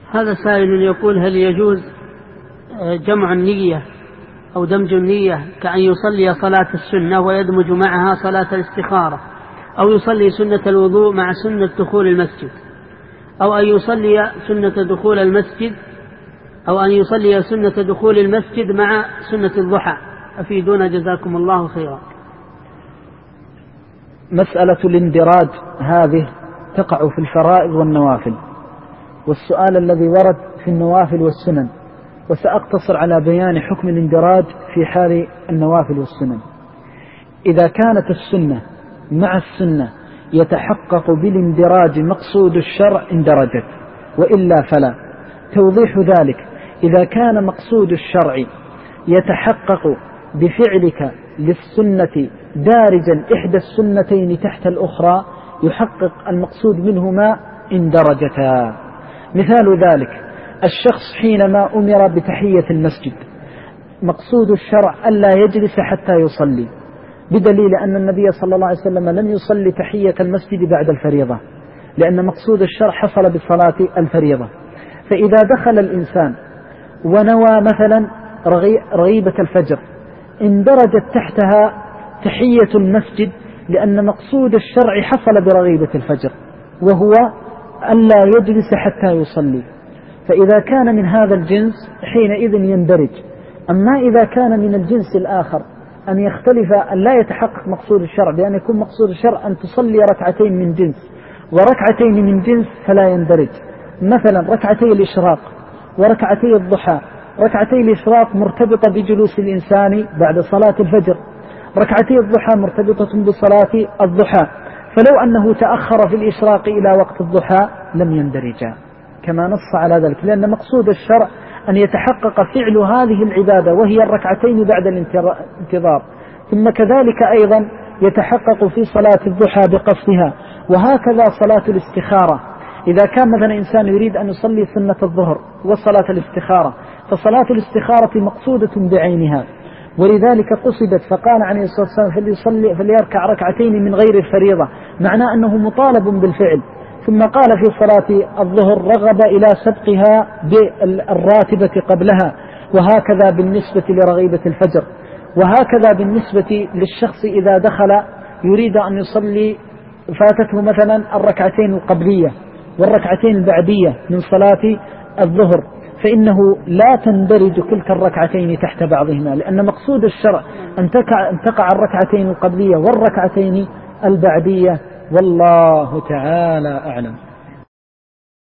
هذا سائل يقول: هل يجوز جمع النية أو دمج النية كأن يصلي صلاة السنة ويدمج معها صلاة الاستخارة، أو يصلي سنة الوضوء مع سنة دخول المسجد، أو أن يصلي سنة دخول المسجد، أو أن يصلي سنة دخول المسجد مع سنة الضحى؟ أفيدونا جزاكم الله خيرا. مسألة الاندراج هذه تقع في الفرائض والنوافل، والسؤال الذي ورد في النوافل والسنن، وسأقتصر على بيان حكم الاندراج في حال النوافل والسنن. إذا كانت السنة مع السنة يتحقق بالاندراج مقصود الشرع اندرجت، وإلا فلا. توضيح ذلك: إذا كان مقصود الشرع يتحقق بفعلك للسنة دارجا إحدى السنتين تحت الأخرى يحقق المقصود منهما اندرجتا. مثال ذلك: الشخص حينما أمر بتحية المسجد مقصود الشرع ألا يجلس حتى يصلي، بدليل أن النبي صلى الله عليه وسلم لم يصلي تحية المسجد بعد الفريضة، لأن مقصود الشرع حصل بصلاة الفريضة. فإذا دخل الإنسان ونوى مثلا رغيبة الفجر اندرجت تحتها تحية المسجد، لأن مقصود الشرع حصل برغيبة الفجر وهو ألا يجلس حتى يصلي. فإذا كان من هذا الجنس حينئذ يندرج. أما إذا كان من الجنس الآخر أن يختلف، أن لا يتحقق مقصود الشرع، بأن يكون مقصود الشرع أن تصلي ركعتين من جنس وركعتين من جنس، فلا يندرج. مثلا ركعتي الإشراق وركعتي الضحى. ركعتي الإشراق مرتبطة بجلوس الإنسان بعد صلاة الفجر، ركعتي الضحى مرتبطة بصلاة الضحى، فلو أنه تأخر في الإشراق إلى وقت الضحى لم يندرجا، كما نص على ذلك، لأن مقصود الشرع أن يتحقق فعل هذه العبادة وهي الركعتين بعد الانتظار. ثم كذلك أيضا يتحقق في صلاة الضحى بقصدها. وهكذا صلاة الاستخارة، إذا كان مثلا إنسان يريد أن يصلي سنة الظهر وصلاة الاستخارة، فصلاة الاستخارة مقصودة بعينها، ولذلك قصدت، فقال عليه الصلاة والسلام: فليركع ركعتين من غير الفريضة، معناه أنه مطالب بالفعل. ثم قال في صلاة الظهر: رغب إلى سبقها بالراتبة قبلها. وهكذا بالنسبة لرغيبة الفجر. وهكذا بالنسبة للشخص إذا دخل يريد أن يصلي، فاتته مثلا الركعتين القبلية والركعتين البعدية من صلاة الظهر، فإنه لا تندرج تلك الركعتين تحت بعضهما، لأن مقصود الشرع أن تقع الركعتين القبلية والركعتين البعدية. والله تعالى أعلم.